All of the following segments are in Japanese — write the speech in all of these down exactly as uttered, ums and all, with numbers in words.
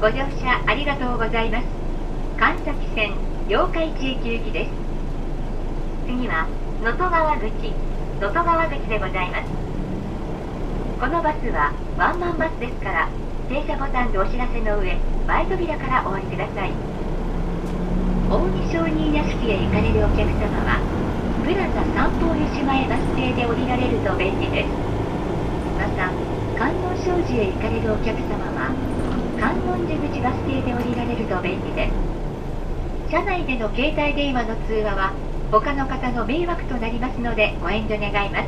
ご乗車ありがとうございます。関西線八日市駅行きです。次は能登川口、能登川口でございます。このバスはワンマンバスですから、停車ボタンでお知らせの上、前扉からお降りください。大荷上新屋敷へ行かれるお客様は、プラザ三宝湯島へバス停で降りられると便利です。また、観音商事へ行かれるお客様は、観音寺口バス停で降りられると便利です。車内での携帯電話の通話は、他の方の迷惑となりますのでご遠慮願います。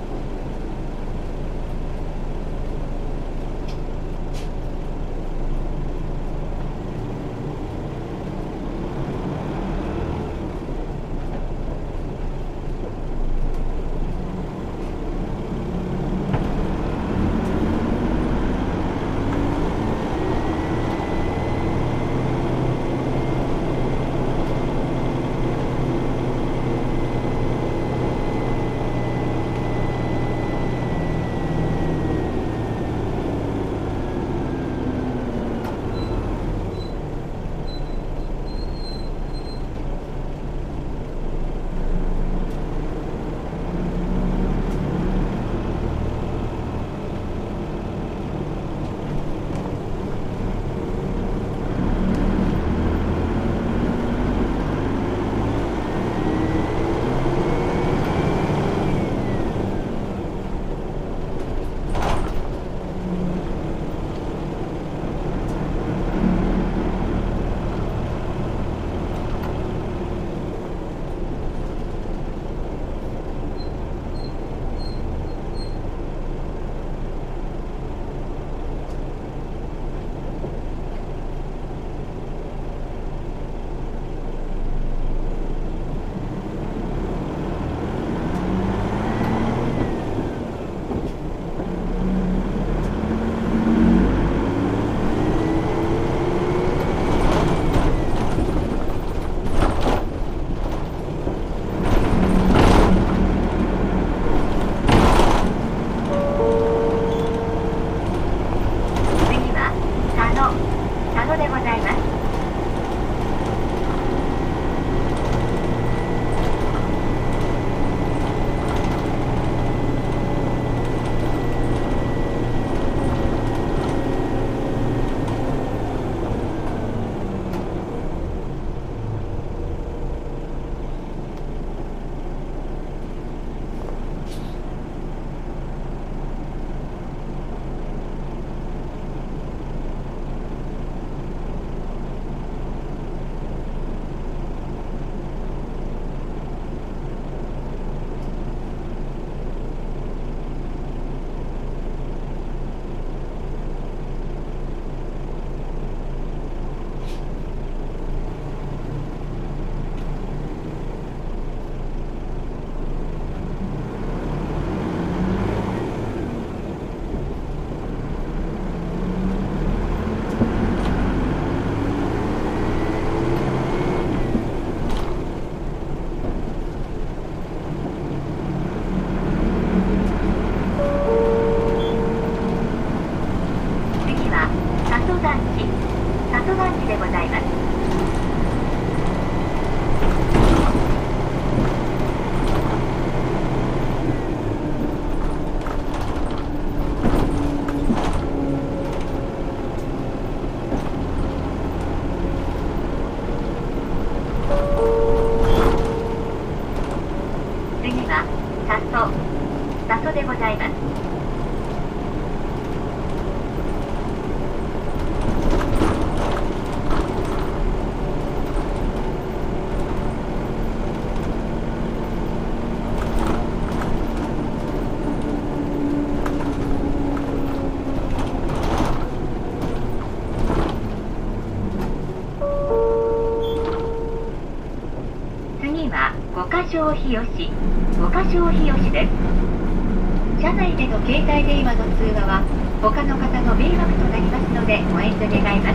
五箇条日吉、五箇条日吉です。車内での携帯電話の通話は他の方の迷惑となりますのでご遠慮願います。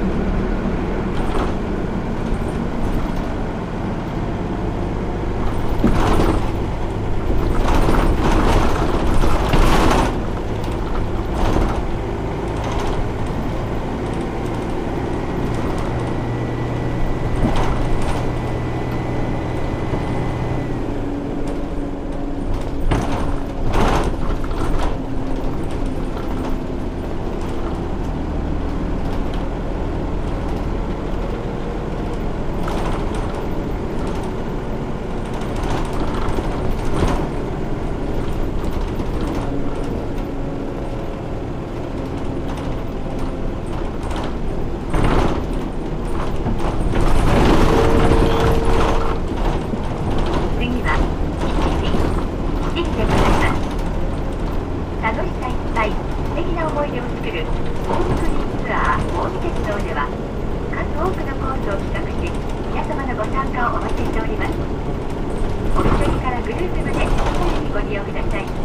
動では数多くのコースを企画し、皆様のご参加をお待ちしております。お一人からグループまでお気軽にご利用ください。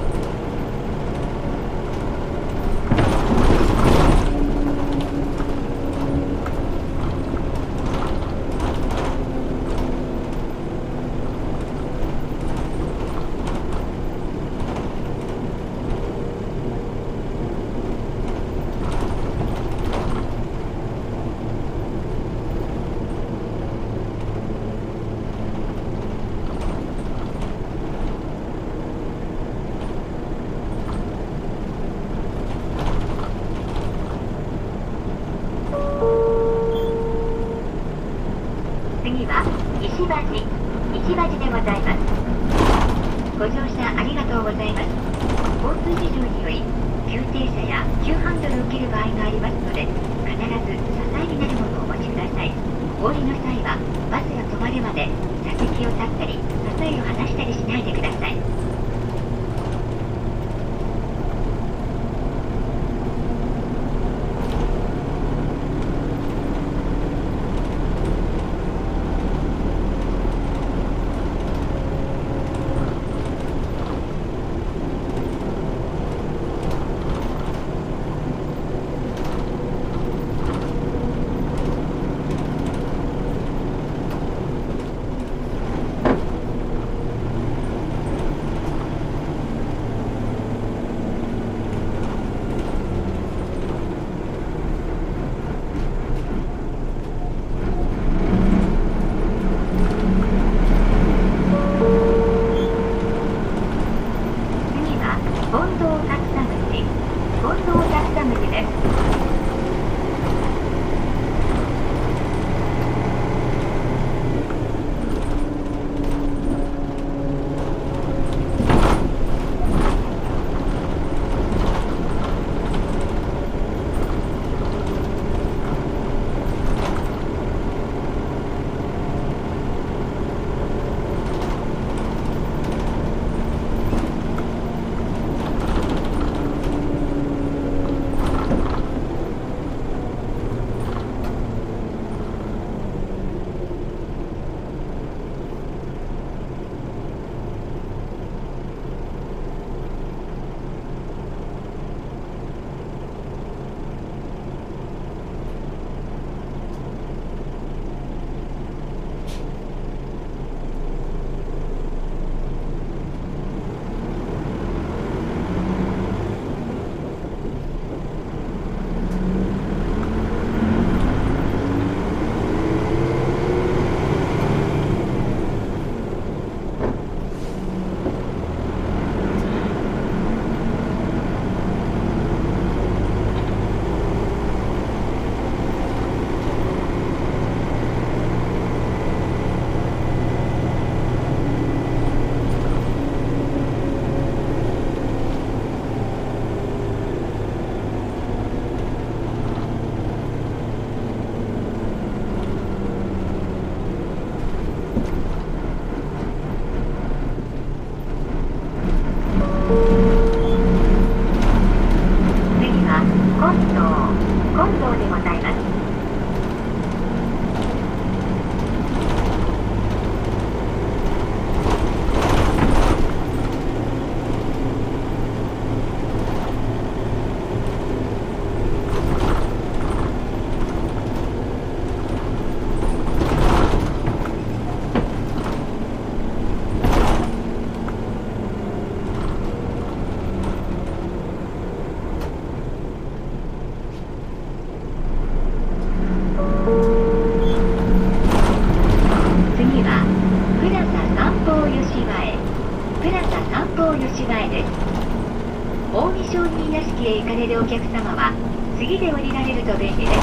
次は石橋、石橋でございます。ご乗車ありがとうございます。交通事情により急停車や急ハンドルを切る場合がありますので、必ず支えになるものをお持ちください。お降りの際はバスが止まるまで座席を立ったり支えを離したりしないでください。へ行かれるお客様は次で降りられると便利です。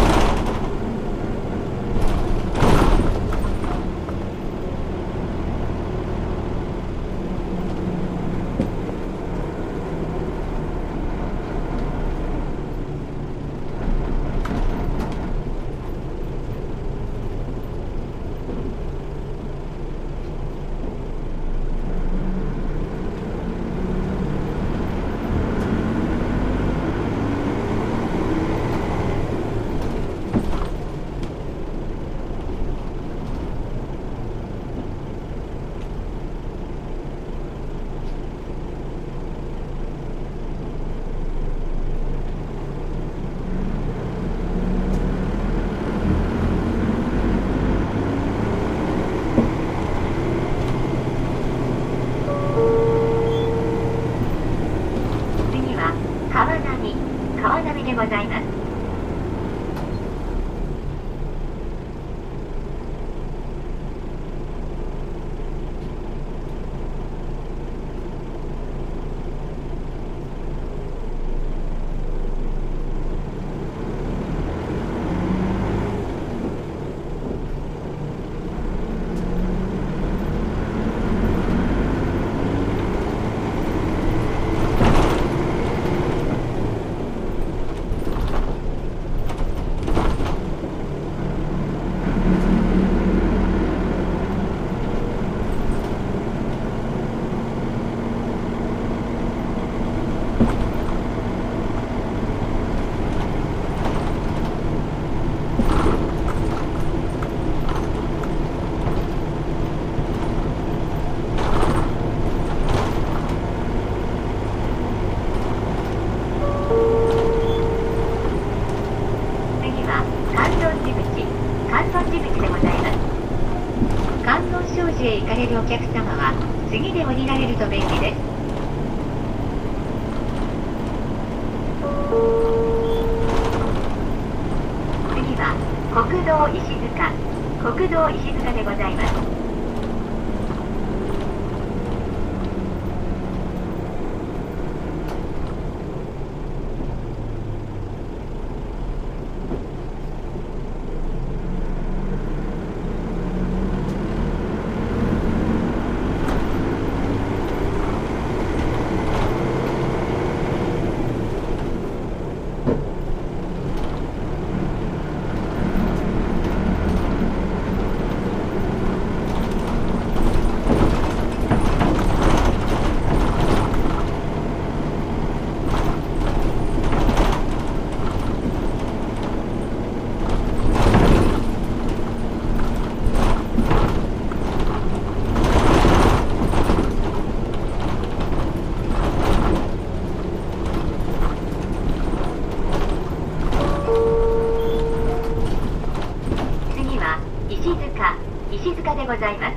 口へ行かれるお客様は次で降りられると便利です。次は国道石塚、国道石塚でございます。石塚でございます。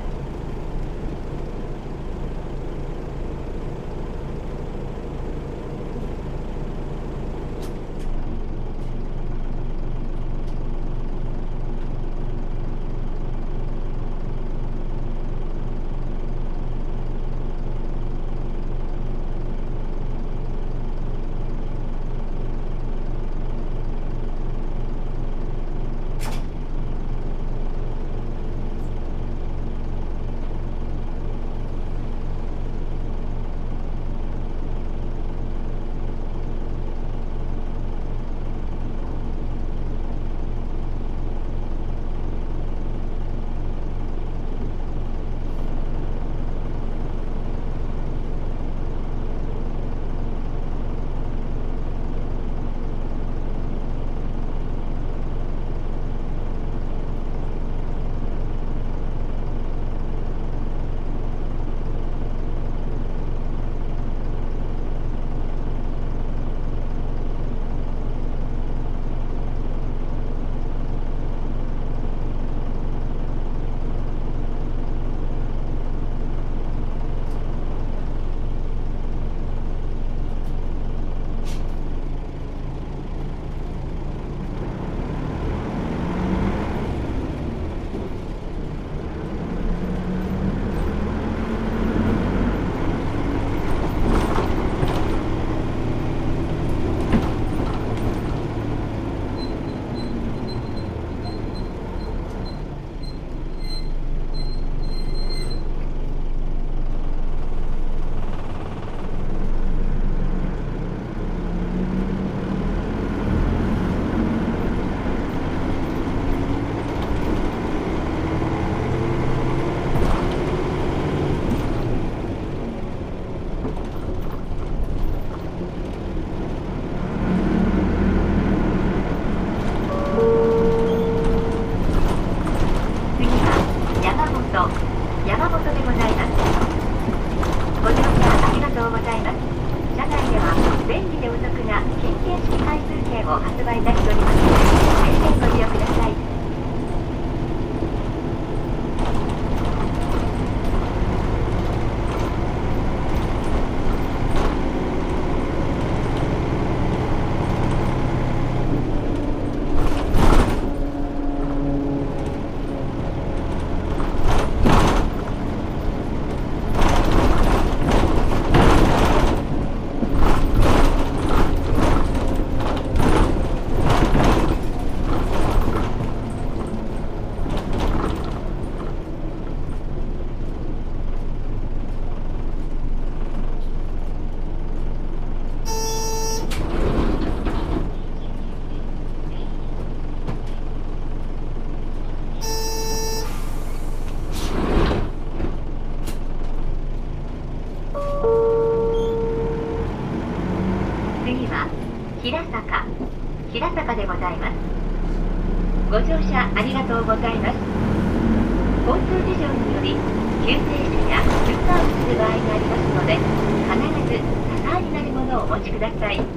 平坂、平坂でございます。ご乗車ありがとうございます。交通事情により急停車や急カーブする場合がありますので、必ず支えになるものをお持ちください。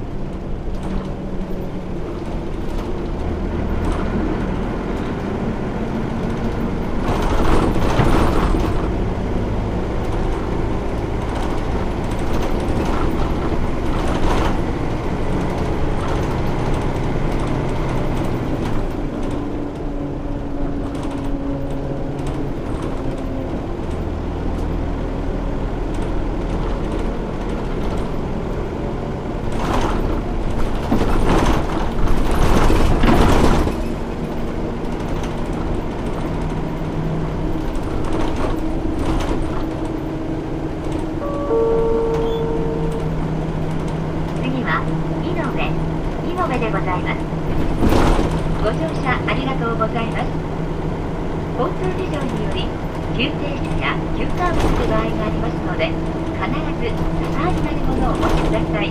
ご乗車ありがとうございます。交通事情により急停車や急カーブする場合がありますので、必ず支えになるものをお持ちください。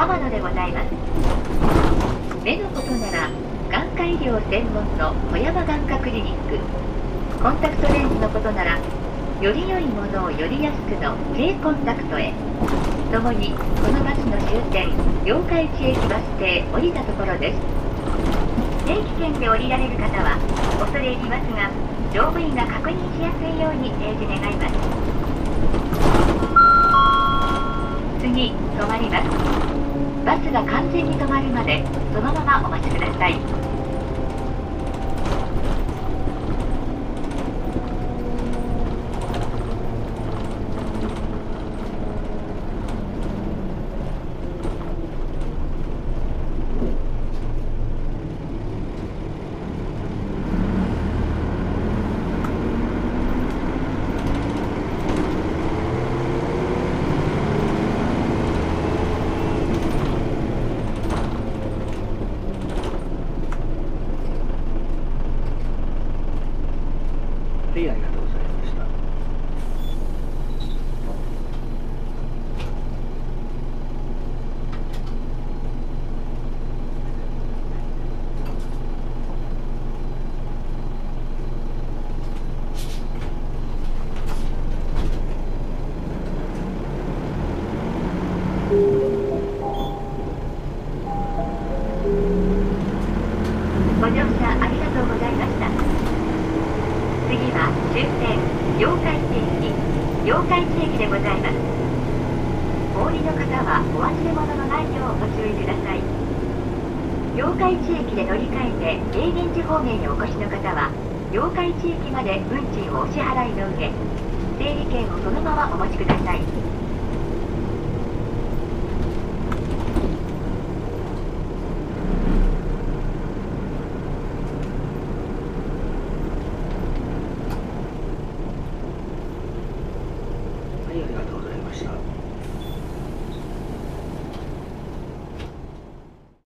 浜野でございます。目のことなら眼科医療専門の小山眼科クリニック、コンタクトレンズのことならより良いものをより安くの K コンタクトへ。ともにこのバスの終点八日市駅バス停降りたところです。定期券で降りられる方は恐れ入りますが、乗務員が確認しやすいように提示願います。次、止まります。バスが完全に止まるまでそのままお待ちください。 ありがとうございました。 ご乗車ありがとうございました。次は終点八日市駅、八日市駅でございます。お降りの方はお忘れ物のないようご注意ください。八日市駅で乗り換えて永源寺方面にお越しの方は八日市駅まで運賃をお支払いの上、整理券をそのままお持ちください。